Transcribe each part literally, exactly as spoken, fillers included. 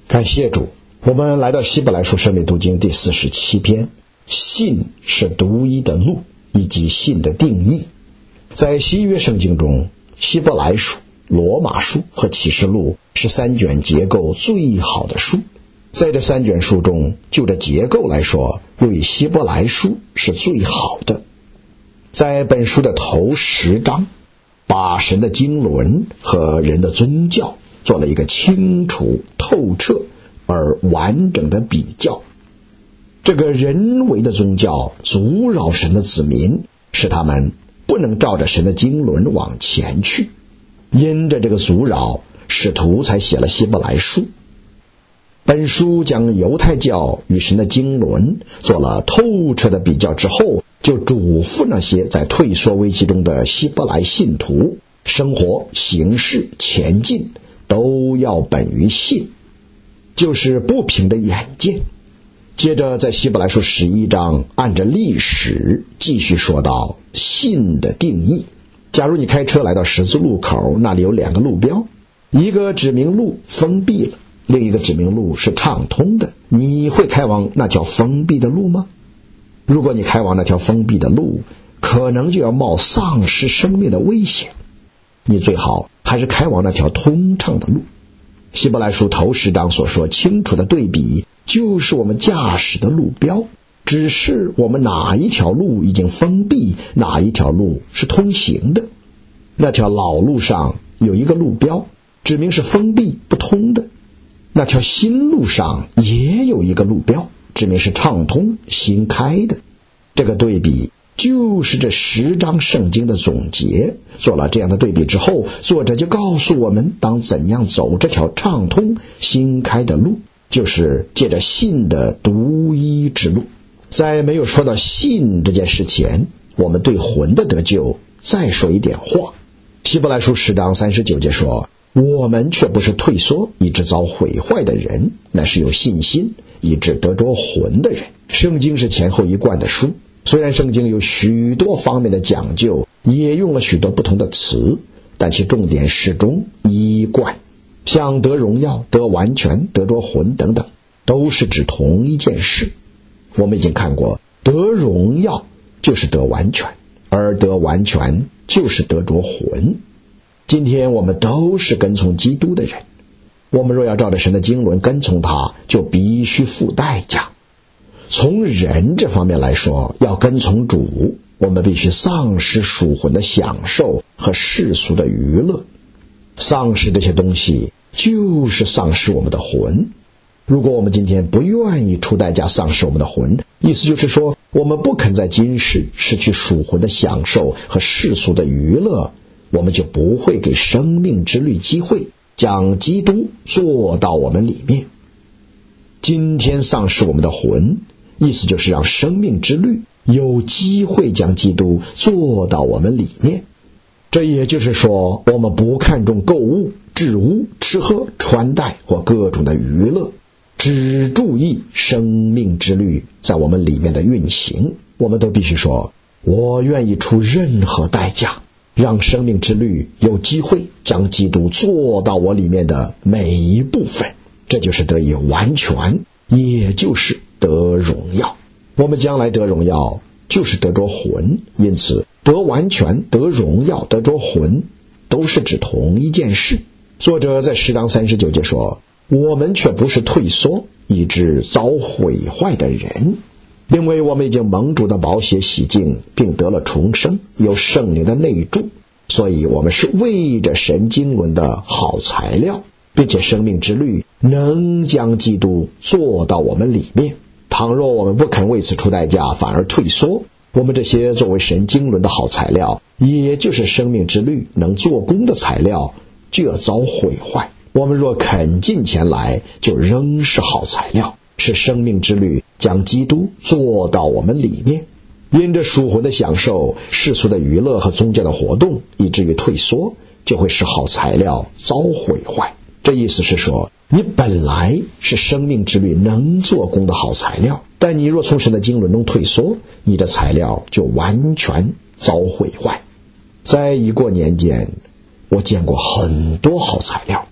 感谢主，我们来到希伯来书生命读经第四十七篇，信是独一的路以及信的定义。在新约圣经中，希伯来书、罗马书和启示录是三卷结构最好的书。在这三卷书中，就这结构来说，又以希伯来书是最好的。在本书的头十章，把神的经纶和人的宗教做了一个清楚透彻而完整的比较。这个人为的宗教阻扰神的子民，使他们不能照着神的经纶往前去。因着这个阻扰，使徒才写了希伯来书。本书将犹太教与神的经纶做了透彻的比较之后，就嘱咐那些在退缩危机中的希伯来信徒，生活、行事、前进都要本于信，就是不凭着眼见。接着在希伯来书十一章，按着历史继续说到信的定义。假如你开车来到十字路口，那里有两个路标，一个指明路封闭了，另一个指明路是畅通的，你会开往那条封闭的路吗？如果你开往那条封闭的路，可能就要冒丧失生命的危险，你最好还是开往那条通畅的路。希伯来书头十章所说清楚的对比，就是我们驾驶的路标，只是我们哪一条路已经封闭，哪一条路是通行的。那条老路上有一个路标，指明是封闭不通的；那条新路上也有一个路标，指明是畅通新开的。这个对比就是这十章圣经的总结。做了这样的对比之后，作者就告诉我们当怎样走这条畅通新开的路，就是借着信的独一之路。在没有说到信这件事前，我们对魂的得救再说一点话。希伯来书十章三十九节说，我们却不是退缩以致遭毁坏的人，乃是有信心以致得着魂的人。圣经是前后一贯的书，虽然圣经有许多方面的讲究，也用了许多不同的词，但其重点始终一贯。像得荣耀、得完全、得着魂等等，都是指同一件事。我们已经看过，得荣耀就是得完全，而得完全就是得着魂。今天我们都是跟从基督的人，我们若要照着神的经纶跟从他，就必须付代价。从人这方面来说，要跟从主，我们必须丧失属魂的享受和世俗的娱乐。丧失这些东西就是丧失我们的魂。如果我们今天不愿意出代价丧失我们的魂，意思就是说，我们不肯在今世失去属魂的享受和世俗的娱乐，我们就不会给生命之律机会，将基督做到我们里面。今天丧失我们的魂，意思就是让生命之律有机会将基督做到我们里面。这也就是说，我们不看重购物、置物、吃喝、穿戴或各种的娱乐，只注意生命之律在我们里面的运行。我们都必须说，我愿意出任何代价，让生命之律有机会将基督做到我里面的每一部分。这就是得以完全，也就是得荣耀。我们将来得荣耀就是得着魂，因此得完全、得荣耀、得着魂都是指同一件事。作者在十章三十九节说，我们却不是退缩以致遭毁坏的人，因为我们已经蒙主的宝血洗净，并得了重生，有圣灵的内住，所以我们是为着神经纶的好材料，并且生命之律能将基督做到我们里面。倘若我们不肯为此出代价，反而退缩，我们这些作为神经纶的好材料，也就是生命之律能做工的材料，就要遭毁坏。我们若肯进前来，就仍是好材料，是生命之律将基督做到我们里面。因着属魂的享受、世俗的娱乐和宗教的活动，以至于退缩，就会使好材料遭毁坏。这意思是说，你本来是生命之律能做工的好材料，但你若从神的经纶中退缩，你的材料就完全遭毁坏。在已过年间，我见过很多好材料，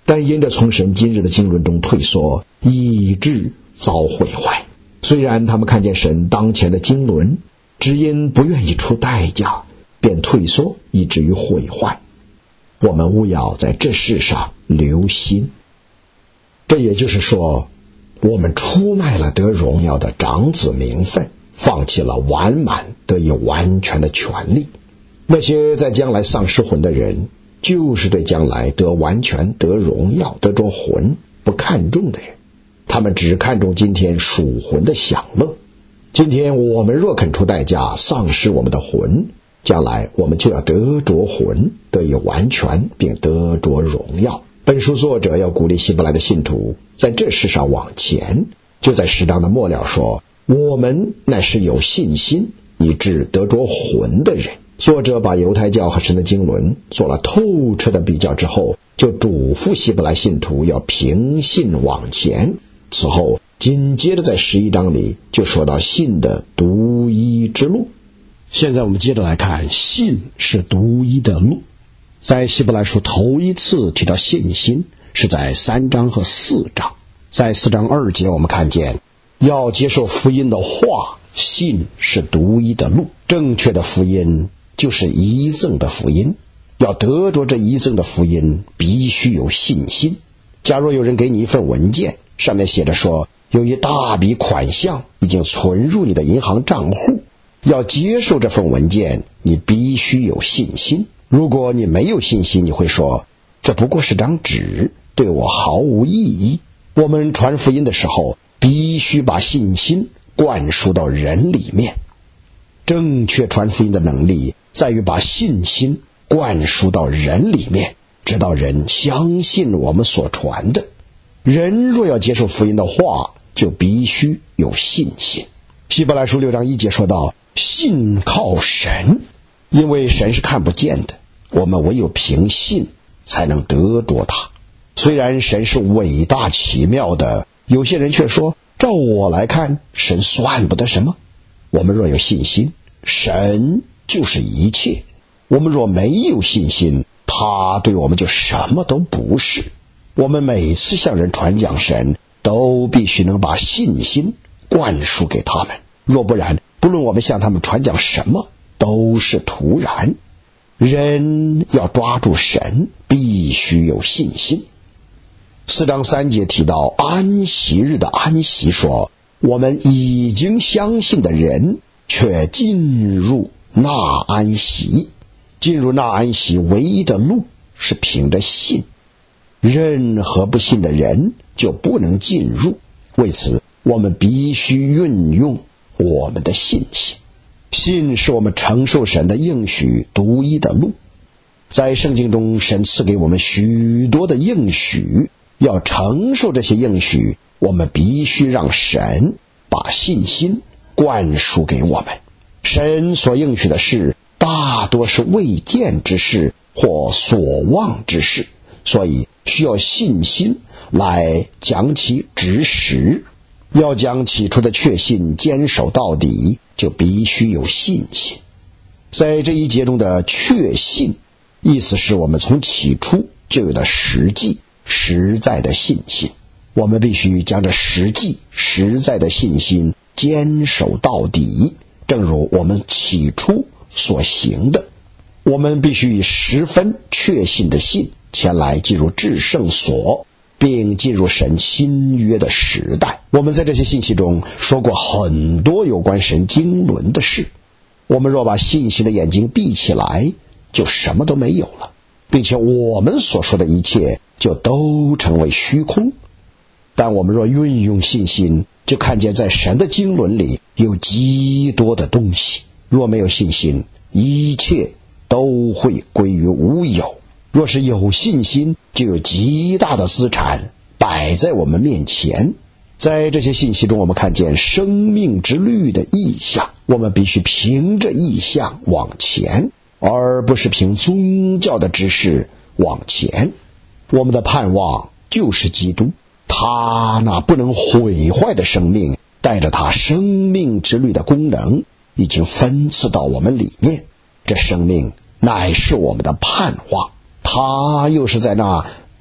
但因着从神今日的经纶中退缩，以致遭毁坏。虽然他们看见神当前的经纶，只因不愿意出代价，便退缩，以至于毁坏。我们务要在这世上留心。这也就是说，我们出卖了得荣耀的长子名分，放弃了完满得以完全的权利。那些在将来丧失魂的人，就是对将来得完全、得荣耀、得着魂不看重的人。他们只看重今天属魂的享乐。今天我们若肯出代价丧失我们的魂，将来我们就要得着魂，得以完全，并得着荣耀。本书作者要鼓励希伯来的信徒在这世上往前，就在十章的末了说，我们乃是有信心以致得着魂的人。作者把犹太教和神的经纶做了透彻的比较之后，就嘱咐希伯来信徒要凭信往前。此后紧接着在十一章里就说到信的独一之路。现在我们接着来看，信是独一的路。在希伯来书头一次提到信心是在三章和四章。在四章二节我们看见，要接受福音的话，信是独一的路。正确的福音就是遗赠的福音，要得着这遗赠的福音，必须有信心。假如有人给你一份文件，上面写着说有一大笔款项已经存入你的银行账户，要接受这份文件，你必须有信心。如果你没有信心，你会说这不过是张纸，对我毫无意义。我们传福音的时候，必须把信心灌输到人里面。正确传福音的能力在于把信心灌输到人里面，直到人相信我们所传的。人若要接受福音的话，就必须有信心。希伯来书六章一节说到，信靠神，因为神是看不见的，我们唯有凭信才能得着他。虽然神是伟大奇妙的，有些人却说，照我来看，神算不得什么。我们若有信心，神就是一切。我们若没有信心，他对我们就什么都不是。我们每次向人传讲神，都必须能把信心灌输给他们，若不然，不论我们向他们传讲什么，都是徒然。人要抓住神，必须有信心。四章三节提到安息日的安息，说我们已经相信的人却进入那安息。进入那安息唯一的路是凭着信，任何不信的人就不能进入。为此我们必须运用我们的信心。信是我们承受神的应许独一的路。在圣经中，神赐给我们许多的应许，要承受这些应许，我们必须让神把信心灌输给我们。神所应许的事大多是未见之事或所望之事，所以需要信心来将其执实。要将起初的确信坚守到底，就必须有信心。在这一节中的确信，意思是我们从起初就有了实际实在的信心。我们必须将这实际实在的信心坚守到底，正如我们起初所行的。我们必须以十分确信的信前来进入至圣所，并进入神新约的时代。我们在这些信息中说过很多有关神经纶的事。我们若把信心的眼睛闭起来，就什么都没有了，并且我们所说的一切就都成为虚空。但我们若运用信心，就看见在神的经纶里有极多的东西。若没有信心，一切都会归于无有。若是有信心，就有极大的资产摆在我们面前。在这些信息中，我们看见生命之律的意象，我们必须凭着意象往前，而不是凭宗教的知识往前。我们的盼望就是基督，他那不能毁坏的生命，带着他生命之律的功能，已经分赐到我们里面。这生命乃是我们的盼望，他又是在那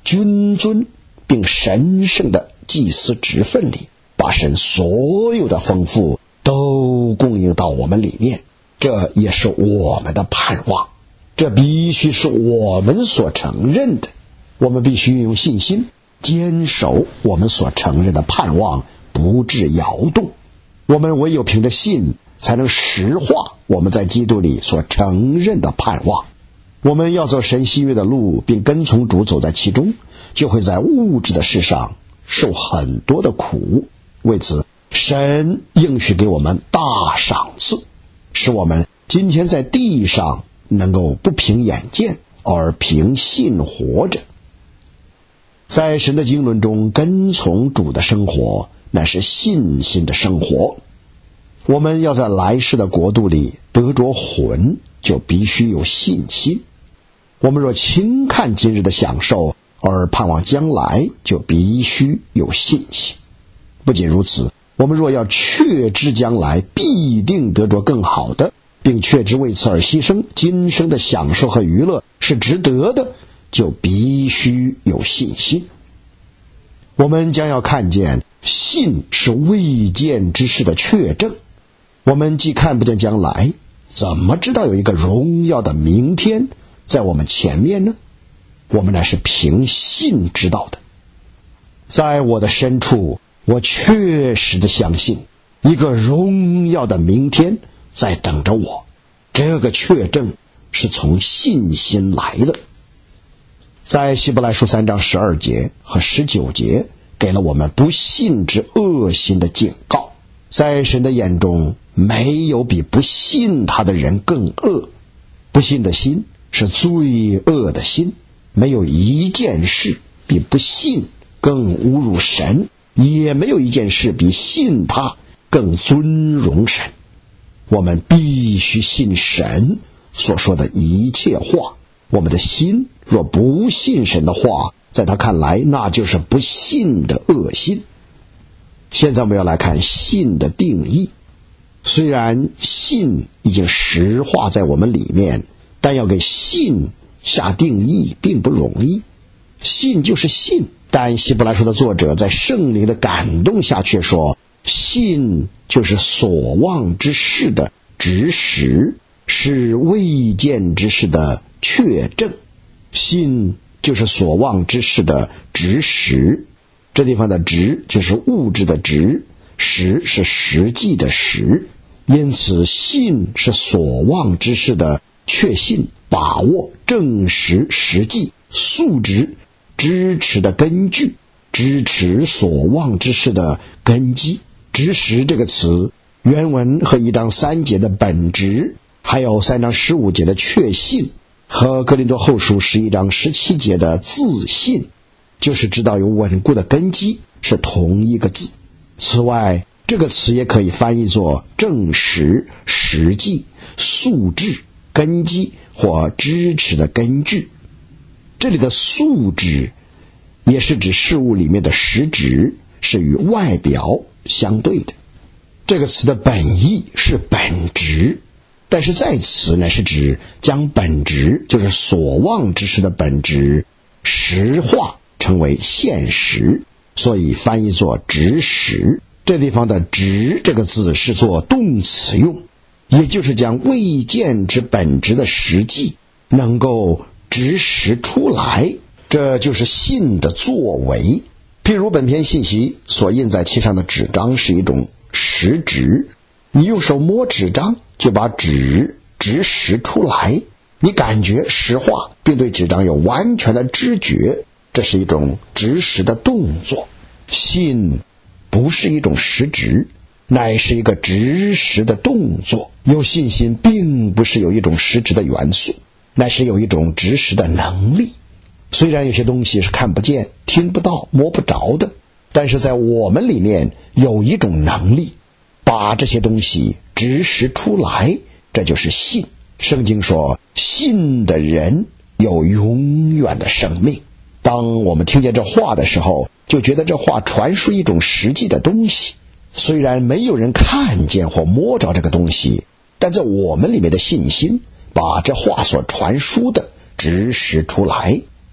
君尊并神圣的祭司职分里，把神所有的丰富都供应到我们里面，这也是我们的盼望，这必须是我们所承认的。我们必须用信心坚守我们所承认的盼望，不致摇动。我们唯有凭着信，才能实化我们在基督里所承认的盼望。我们要走神喜悦的路，并跟从主走在其中，就会在物质的事上受很多的苦。为此，神应许给我们大赏赐，使我们今天在地上能够不凭眼见，而凭信活着。在神的经纶中跟从主的生活，乃是信心的生活。我们要在来世的国度里得着魂，就必须有信心。我们若轻看今日的享受，而盼望将来，就必须有信心。不仅如此，我们若要确知将来必定得着更好的，并确知为此而牺牲今生的享受和娱乐是值得的，就必须有信心。我们将要看见，信是未见之事的确证。我们既看不见将来，怎么知道有一个荣耀的明天在我们前面呢？我们乃是凭信知道的。在我的深处，我确实的相信一个荣耀的明天在等着我，这个确证是从信心来的。在希伯来书三章十二节和十九节给了我们不信之恶心的警告。在神的眼中，没有比不信他的人更恶。不信的心是罪恶的心，没有一件事比不信更侮辱神，也没有一件事比信他更尊荣神。我们必须信神所说的一切话。我们的心若不信神的话，在他看来那就是不信的恶心。现在我们要来看信的定义。虽然信已经实化在我们里面，但要给信下定义并不容易。信就是信，但希伯来书的作者在圣灵的感动下却说，信就是所望之事的执实，是未见之事的确证。信就是所望之事的执实，这地方的执就是物质的执，实是实际的实。因此信是所望之事的确信、把握、证实、实际、素质、支持的根据，支持所望之事的根基。执实这个词原文和一章三节的本质，还有三章十五节的确信，和哥林多后书十一章十七节的自信，就是知道有稳固的根基，是同一个字。此外，这个词也可以翻译作证实、实际、素质、根基或支持的根据。这里的素质也是指事物里面的实质，是与外表相对的。这个词的本意是本质，但是在此乃是指将本质，就是所望之事的本质实化成为现实，所以翻译作执实。这地方的执这个字是做动词用，也就是将未见之本质的实际能够执实出来，这就是信的作为。譬如本篇信息所印在其上的纸张是一种实质，你用手摸纸张就把纸执实出来，你感觉实化并对纸张有完全的知觉，这是一种执实的动作。信不是一种实质，乃是一个执实的动作。有信心并不是有一种实质的元素，乃是有一种执实的能力。虽然有些东西是看不见、听不到、摸不着的，但是在我们里面有一种能力，把这些东西执实出来，这就是信。圣经说，信的人有永远的生命。当我们听见这话的时候，就觉得这话传输一种实际的东西。虽然没有人看见或摸着这个东西，但在我们里面的信心把这话所传输的执实出来。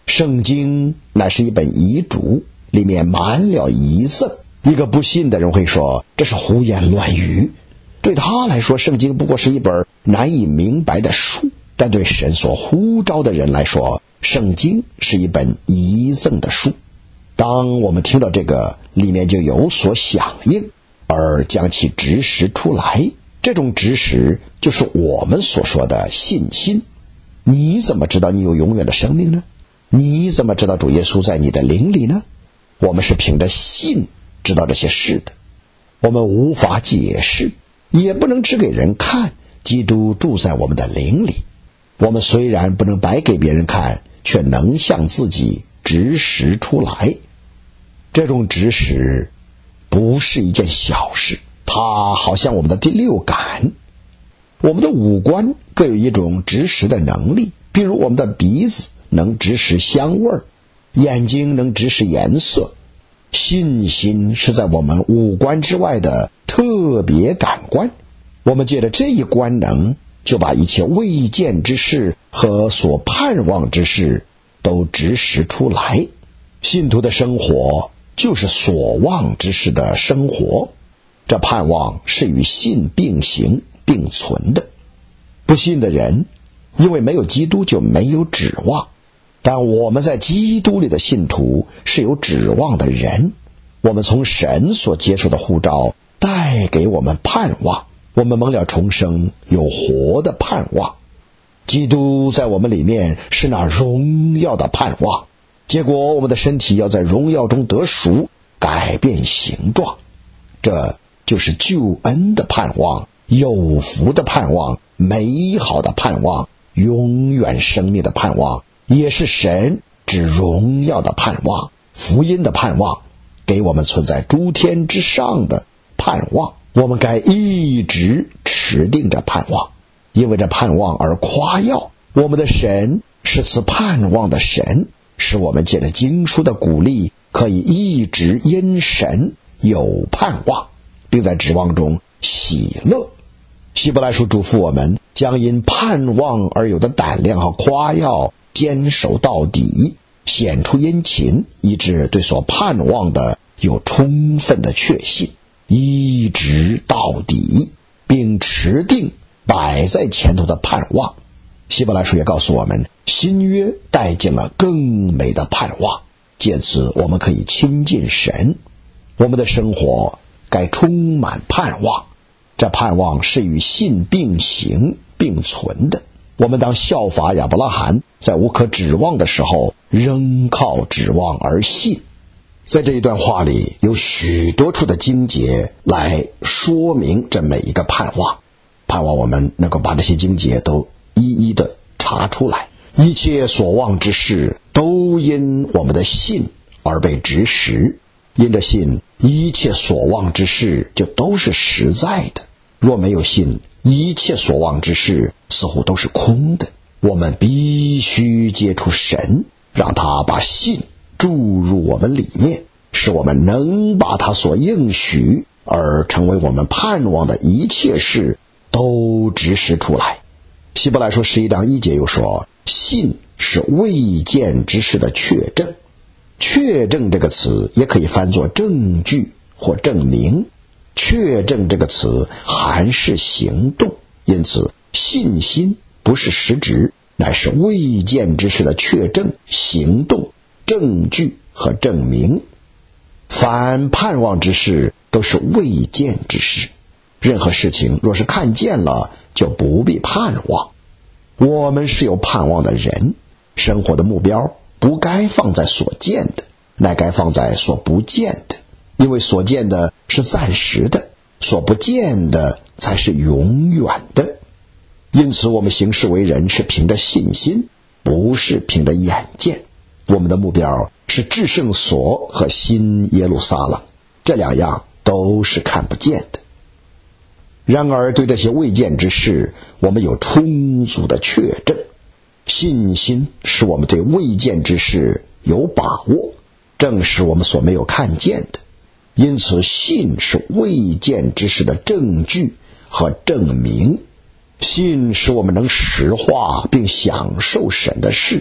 圣经乃是一本遗嘱，里面满了遗赠。一个不信的人会说这是胡言乱语，对他来说圣经不过是一本难以明白的书，但对神所呼召的人来说，圣经是一本遗赠的书。当我们听到这个，里面就有所响应，而将其指使出来。这种指使就是我们所说的信心。你怎么知道你有永远的生命呢？你怎么知道主耶稣在你的灵里呢？我们是凭着信知道这些事的。我们无法解释，也不能指给人看，基督住在我们的灵里。我们虽然不能摆给别人看，却能向自己指使出来。这种指使不是一件小事，它好像我们的第六感。我们的五官各有一种指使的能力，比如我们的鼻子能指使香味，眼睛能指使颜色。信心是在我们五官之外的特别感官，我们借着这一官能，就把一切未见之事和所盼望之事都指使出来。信徒的生活就是所望之事的生活，这盼望是与信并行并存的。不信的人因为没有基督就没有指望，但我们在基督里的信徒是有指望的人。我们从神所接受的呼召带给我们盼望，我们蒙了重生，有活的盼望。基督在我们里面是那荣耀的盼望，结果我们的身体要在荣耀中得赎，改变形状。这就是救恩的盼望，有福的盼望，美好的盼望，永远生命的盼望，也是神之荣耀的盼望，福音的盼望，给我们存在诸天之上的盼望。我们该一直持定着盼望，因为这盼望而夸耀。我们的神是赐盼望的神，使我们借着经书的鼓励，可以一直因神有盼望，并在指望中喜乐。希伯来书嘱咐我们将因盼望而有的胆量和夸耀坚守到底，显出殷勤，以致对所盼望的有充分的确信，一直到底，并持定摆在前头的盼望。希伯来书也告诉我们，新约带进了更美的盼望，借此我们可以亲近神。我们的生活该充满盼望，这盼望是与信并行并存的。我们当效法亚伯拉罕，在无可指望的时候仍靠指望而信。在这一段话里有许多处的经节来说明这每一个盼望，盼望我们能够把这些经节都一一的查出来。一切所望之事都因我们的信而被指使，因着信，一切所望之事就都是实在的。若没有信，一切所望之事似乎都是空的。我们必须接触神，让他把信注入我们里面，使我们能把他所应许而成为我们盼望的一切事都指示出来。希伯来书十一章一节又说，信是未见之事的确证。确证这个词也可以翻作证据或证明。确证这个词含是行动，因此信心不是实质，乃是未见之事的确证、行动、证据和证明。凡盼望之事都是未见之事，任何事情若是看见了，就不必盼望。我们是有盼望的人，生活的目标不该放在所见的，乃该放在所不见的，因为所见的是暂时的，所不见的才是永远的。因此我们行事为人是凭着信心，不是凭着眼见。我们的目标是至圣所和新耶路撒冷，这两样都是看不见的。然而对这些未见之事，我们有充足的确证。信心使我们对未见之事有把握，正是我们所没有看见的。因此信是未见之事的证据和证明。信使我们能实化并享受神的事，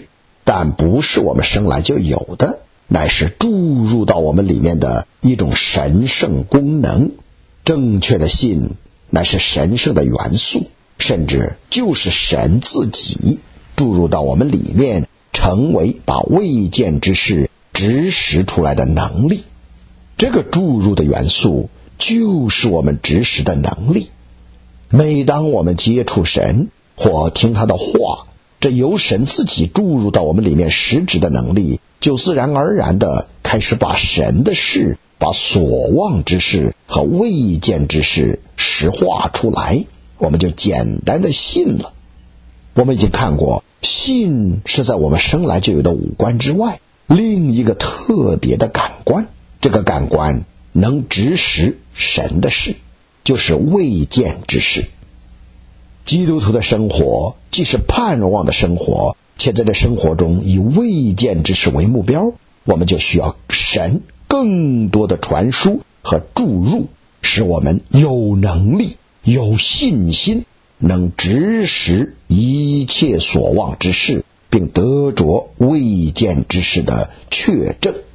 但不是我们生来就有的，乃是注入到我们里面的一种神圣功能。正确的信乃是神圣的元素，甚至就是神自己注入到我们里面，成为把未见之事指使出来的能力。这个注入的元素就是我们指使的能力。每当我们接触神或听他的话，这由神自己注入到我们里面实质的能力，就自然而然的开始把神的事，把所望之事和未见之事实化出来，我们就简单的信了。我们已经看过，信是在我们生来就有的五官之外另一个特别的感官，这个感官能指使神的事，就是未见之事。基督徒的生活既是盼望的生活，且在这生活中以未见之事为目标，我们就需要神更多的传输和注入，使我们有能力有信心，能指使一切所望之事，并得着未见之事的确证。